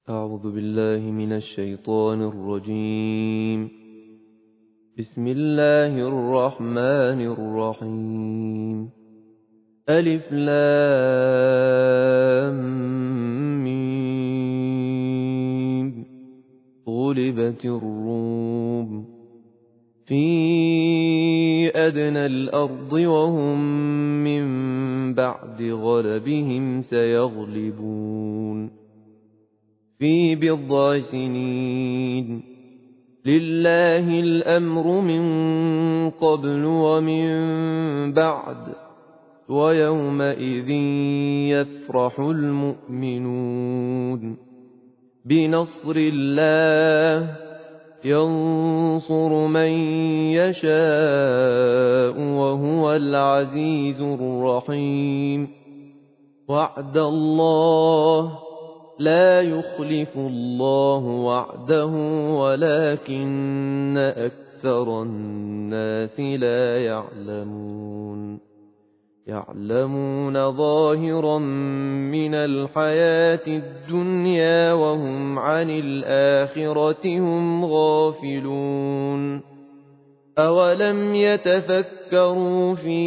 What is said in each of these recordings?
أعوذ بالله من الشيطان الرجيم. بسم الله الرحمن الرحيم. ألف لام ميم. غلبت الروم في أدنى الأرض وهم من بعد غلبهم سيغلبون في بضع سنين. لله الأمر من قبل ومن بعد ويومئذ يفرح المؤمنون بنصر الله ينصر من يشاء وهو العزيز الرحيم. وعد الله لا يخلف الله وعده ولكن أكثر الناس لا يعلمون ظاهرا من الحياة الدنيا وهم عن الآخرة هم غافلون. أولم يتفكروا في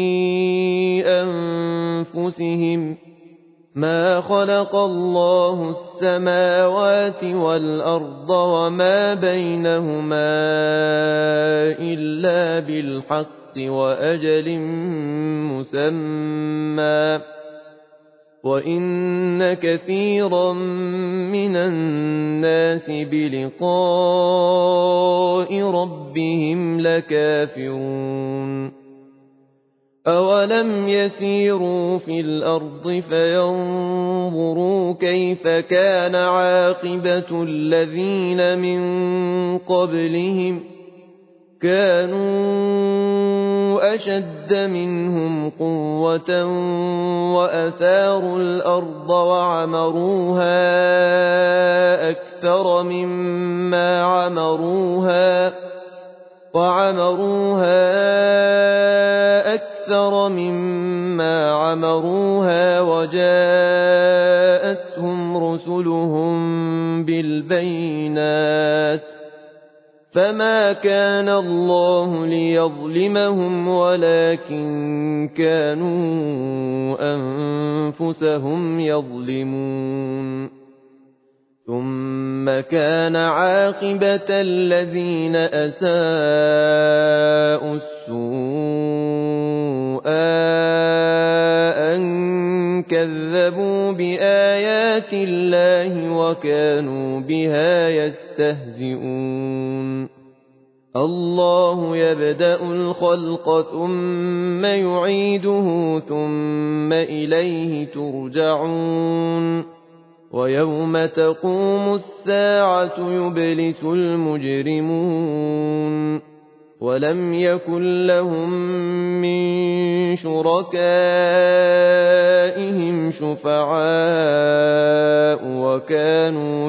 أنفسهم ما خلق الله السماوات والأرض وما بينهما إلا بالحق وأجل مسمى وإن كثيرا من الناس بلقاء ربهم لكافرون. أولم يسيروا في الأرض فينظروا كيف كان عاقبة الذين من قبلهم كانوا أشد منهم قوة وأثاروا الأرض وعمروها أكثر مما عمروها وجاءتهم رسلهم بالبينات فما كان الله ليظلمهم ولكن كانوا أنفسهم يظلمون. ثم كان عاقبة الذين أساءوا السوء أن كذبوا بآيات الله وكانوا بها يستهزئون. الله يبدأ الخلق ثم يعيده ثم إليه ترجعون. ويوم تقوم الساعة يبلس المجرمون ولم يكن لهم من شركائهم شفعاء وكانوا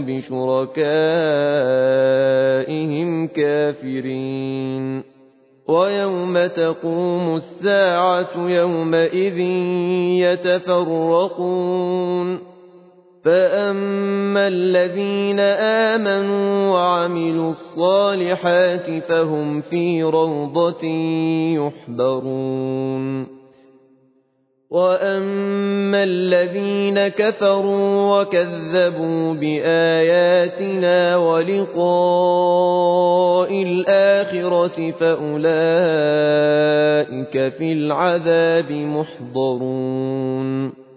بشركائهم كافرين. ويوم تقوم الساعة يومئذ يتفرقون فأما الذين آمنوا وعملوا الصالحات فهم في روضة يحبرون. وأما الذين كفروا وكذبوا بآياتنا ولقاء الآخرة فأولئك في العذاب محضرون.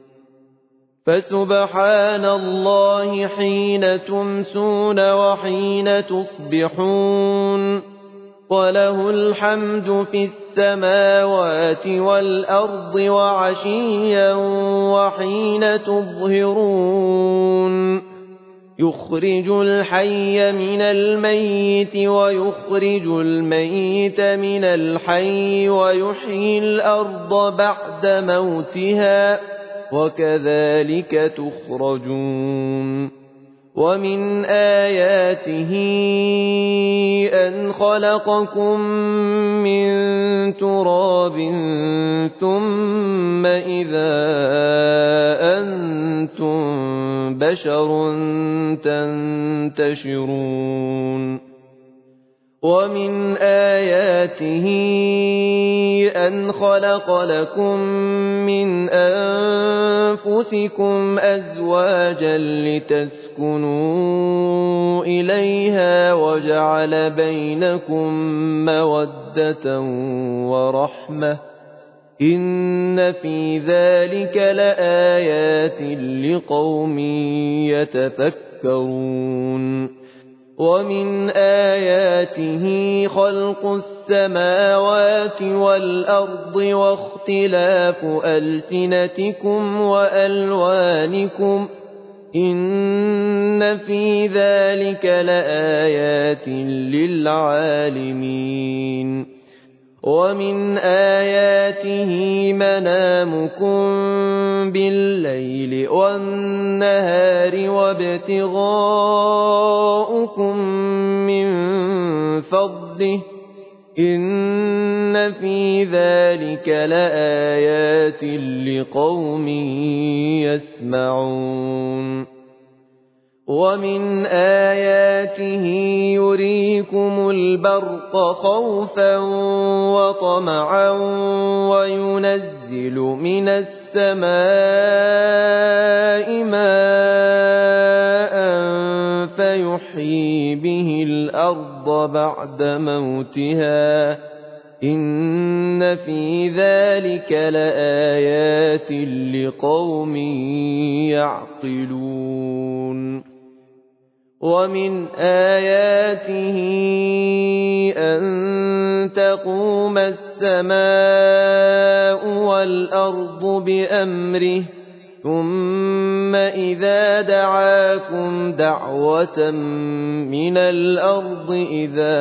فسبحان الله حين تمسون وحين تصبحون وله الحمد في السماوات والأرض وعشيا وحين تظهرون. يخرج الحي من الميت ويخرج الميت من الحي ويحيي الأرض بعد موتها وكذلك تخرجون. ومن آياته أن خلقكم من تراب ثم إذا أنتم بشر تنتشرون ومن آياته أن خلق لكم من أنفسكم أزواجا لتسكنوا إليها وجعل بينكم مودة ورحمة إن في ذلك لآيات لقوم يتفكرون ومن آياته خلق السماوات والأرض واختلاف ألسنتكم وألوانكم إن في ذلك لآيات للعالمين ومن آياته منامكم بالليل والنهار وابتغاؤكم من فضله إن في ذلك لآيات لقوم يسمعون ومن آياته يريكم البرق خوفا وطمعا وينزل من السماء ماء فيحيي به الأرض بعد موتها إن في ذلك لآيات لقوم يعقلون ومن آياته أن تقوم السماء والأرض بأمره ثم إذا دعاكم دعوة من الأرض إذا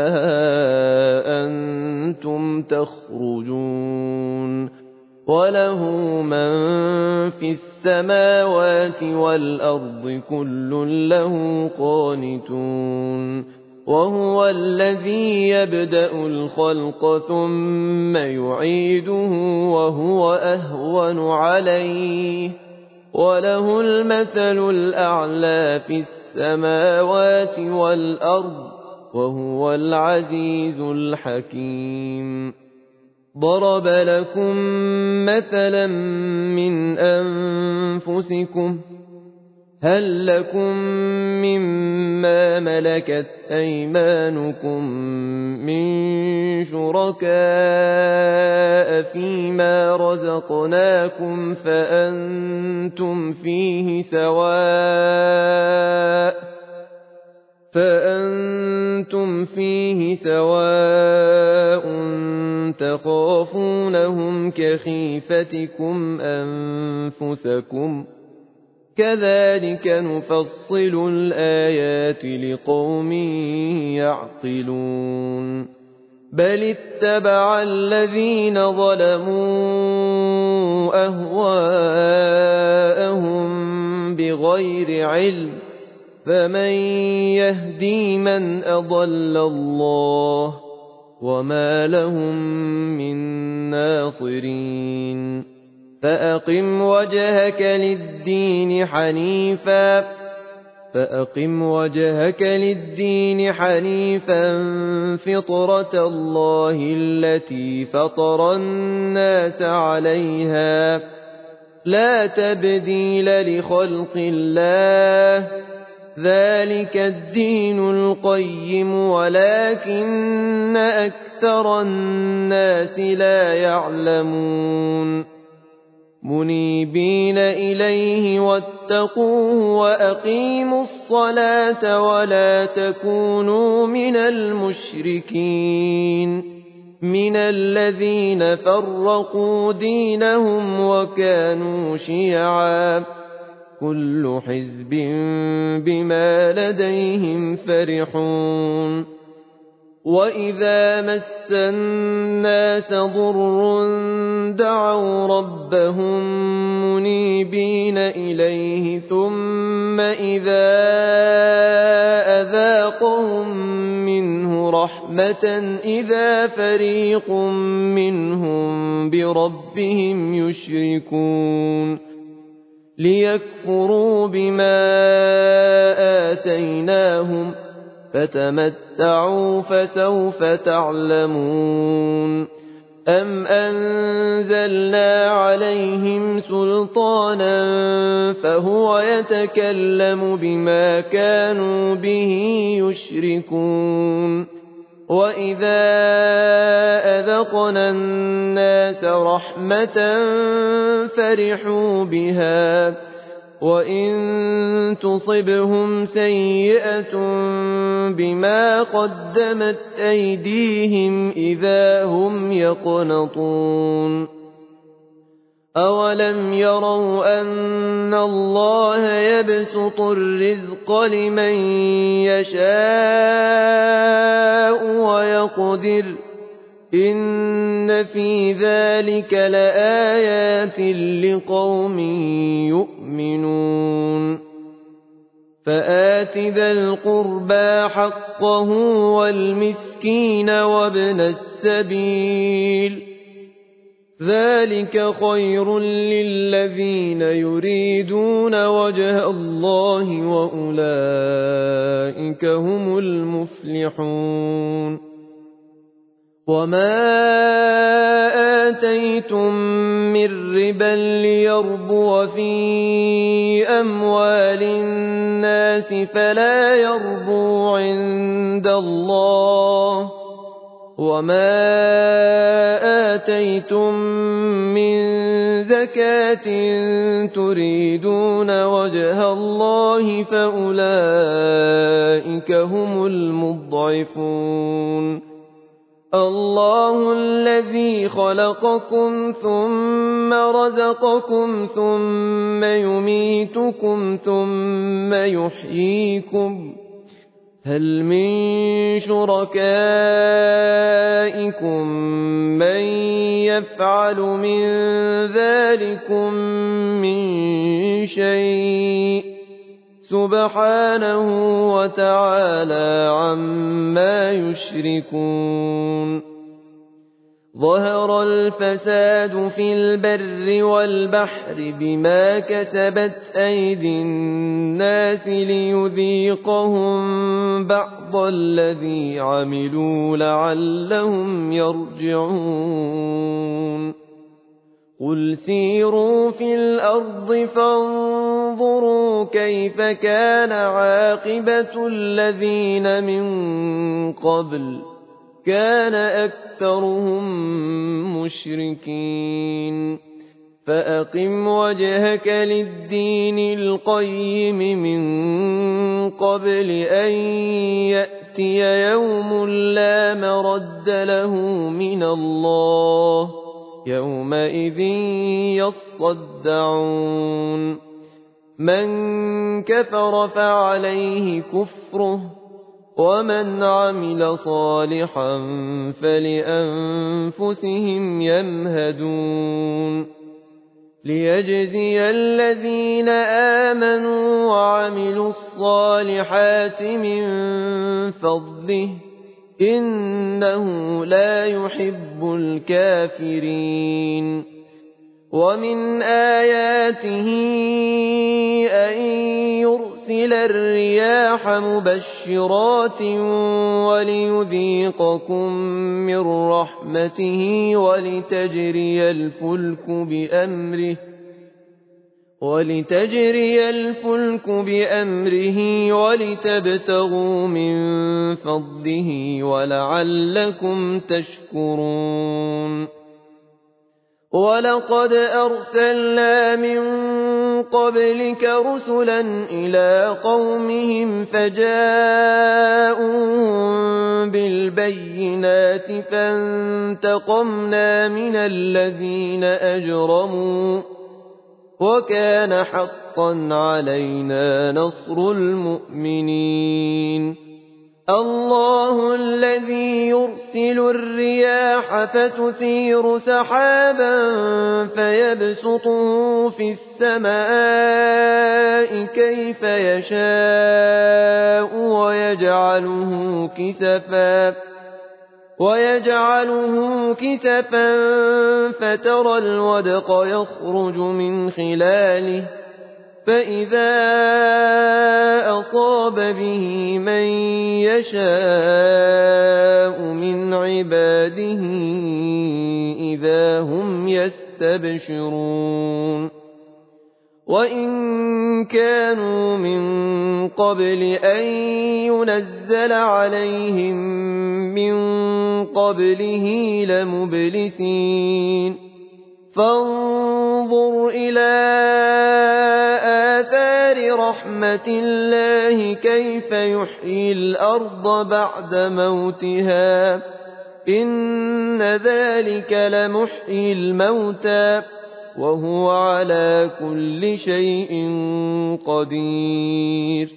أنتم تخرجون وله من في السماوات والأرض كل له قانتون وهو الذي يبدأ الخلق ثم يعيده وهو أهون عليه وله المثل الأعلى في السماوات والأرض وهو العزيز الحكيم ضرب لكم مثلا من أنفسكم هل لكم مما ملكت أيمانكم من شركاء فيما رزقناكم فأنتم فيه سواء تخافونهم كخيفتكم أنفسكم كذلك نفصل الآيات لقوم يعقلون بل اتبع الذين ظلموا أهواءهم بغير علم فمن يهدي من أضل الله وما لهم من ناصرين فأقم وجهك للدين حنيفا فطرة الله التي فطر الناس عليها لا تبديل لخلق الله ذلك الدين القيم ولكن أكثر الناس لا يعلمون منيبين إليه واتقوه وأقيموا الصلاة ولا تكونوا من المشركين من الذين فرقوا دينهم وكانوا شيعا كل حزب بما لديهم فرحون وَإِذَا مَسَّ النَّاسَ ضُرٌّ دَعَوْا رَبَّهُم مُّنِيبِينَ إِلَيْهِ ثُمَّ إِذَا أَذَاقَهُم مِّنْهُ رَحْمَةً إِذَا فَرِيقٌ مِّنْهُم بِرَبِّهِمْ يُشْرِكُونَ لِيَكْفُرُوا بِمَا آتَيْنَاهُمْ فتمتعوا فسوف تعلمون أم أنزلنا عليهم سلطانا فهو يتكلم بما كانوا به يشركون وإذا أذقنا الناس رحمة فرحوا بها وَإِن تُصِبْهُمْ سَيِّئَةٌ بِمَا قَدَّمَتْ أَيْدِيهِمْ إِذَا هُمْ يَقْنَطُونَ أَوَلَمْ يَرَوْا أَنَّ اللَّهَ يَبْسُطُ الرِّزْقَ لِمَن يَشَاءُ وَيَقْدِرُ إِنَّ فِي ذَلِكَ لَآيَاتٍ لِقَوْمٍ يُؤْمِنُونَ فَآتِ ذَا الْقُرْبَى حَقَّهُ وَالْمِسْكِينَ وَابْنَ السَّبِيلِ ذَلِكَ خَيْرٌ لِّلَّذِينَ يُرِيدُونَ وَجْهَ اللَّهِ وَأُولَٰئِكَ هُمُ الْمُفْلِحُونَ وَمَا آتَيْتُم مِّن رِّبًا لِّيَرْبُوَ فِي أَمْوَالِ النَّاسِ فَلَا يَرْبُو عِندَ اللَّهِ وَمَا آتَيْتُم مِّن زَكَاةٍ تُرِيدُونَ وَجْهَ اللَّهِ فَأُولَٰئِكَ هُمُ الْمُضْعِفُونَ الله الذي خلقكم ثم رزقكم ثم يميتكم ثم يحييكم هل من شركائكم من يفعل من ذلكم من شيء سبحانه وتعالى عما يشركون ظهر الفساد في البر والبحر بما كسبت أيدي الناس ليذيقهم بعض الذي عملوا لعلهم يرجعون قل سيروا في الأرض فانظروا كيف كان عاقبة الذين من قبل كان أكثرهم مشركين فأقم وجهك للدين القيم من قبل أن يأتي يوم لا مرد له من الله يومئذ يصدعون من كفر فعليه كفره ومن عمل صالحا فلأنفسهم يمهدون ليجزي الذين آمنوا وعملوا الصالحات من فضله إنه لا يحب الكافرين ومن آياته أن يرسل الرياح مبشرات وليذيقكم من رحمته ولتجري الفلك بأمره ولتبتغوا من فضله ولعلكم تشكرون ولقد أرسلنا من قبلك رسلا إلى قومهم فجاءوهم بالبينات فانتقمنا من الذين أجرموا وكان حقا علينا نصر المؤمنين الله الذي يرسل الرياح فتثير سحابا فيبسطه في السماء كيف يشاء ويجعله كسفا فترى الودق يخرج من خلاله فإذا أصاب به من يشاء من عباده إذا هم يستبشرون وإن كانوا من قبل أن ينزل عليهم من قبله لمبلسين فانظر إلى آثار رحمة الله كيف يحيي الأرض بعد موتها إن ذلك لمحيي الموتى وهو على كل شيء قدير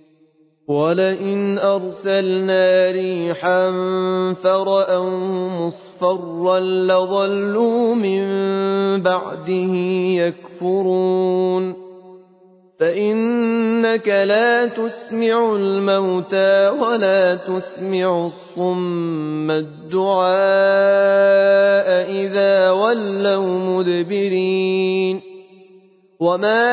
ولئن أرسلنا ريحا فرأوا مصفرا لظلوا من بعده يكفرون فإنك لا تسمع الموتى ولا تسمع الصم الدعاء إذا ولوا مدبرين وما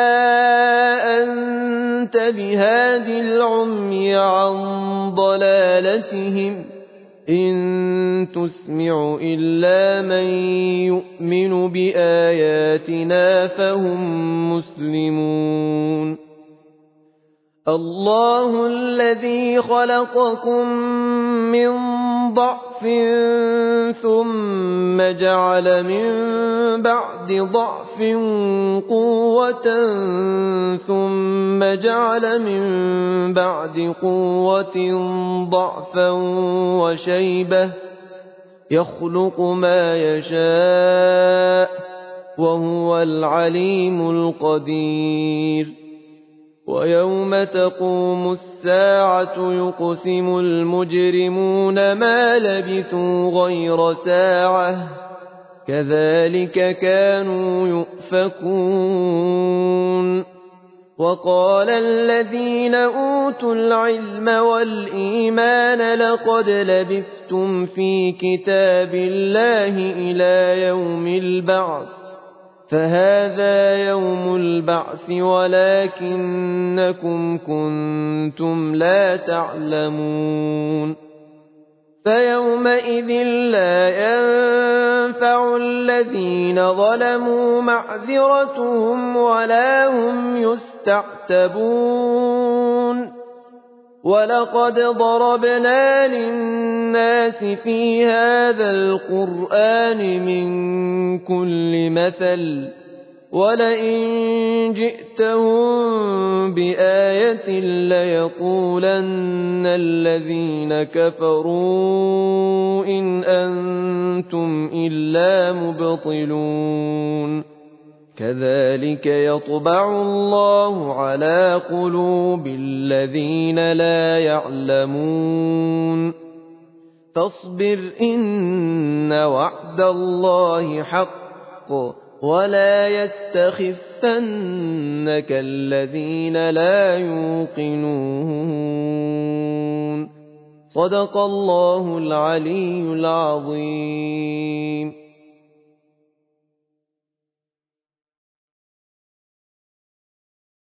أنت بهاد العمي عن ضلالتهم إن تسمع إلا من يؤمن بآياتنا فهم مسلمون الله الذي خلقكم من ضعف ثم جعل من بعد ضعف قوة ثم جعل من بعد قوة ضعفا وشيبة يخلق ما يشاء وهو العليم القدير ويوم تقوم الساعة يقسم المجرمون ما لبثوا غير ساعة كذلك كانوا يؤفكون وقال الذين أوتوا العلم والإيمان لقد لبثتم في كتاب الله إلى يوم البعث فهذا يوم البعث ولكنكم كنتم لا تعلمون فيومئذ لا ينفع الذين ظلموا معذرتهم ولا هم يستعتبون ولقد ضربنا للناس في هذا القرآن من كل مثل ولئن جئتهم بآية ليقولن الذين كفروا إن أنتم إلا مبطلون كذلك يطبع الله على قلوب الذين لا يعلمون فاصبر إن وعد الله حق ولا يستخفنك الذين لا يوقنون صدق الله العلي العظيم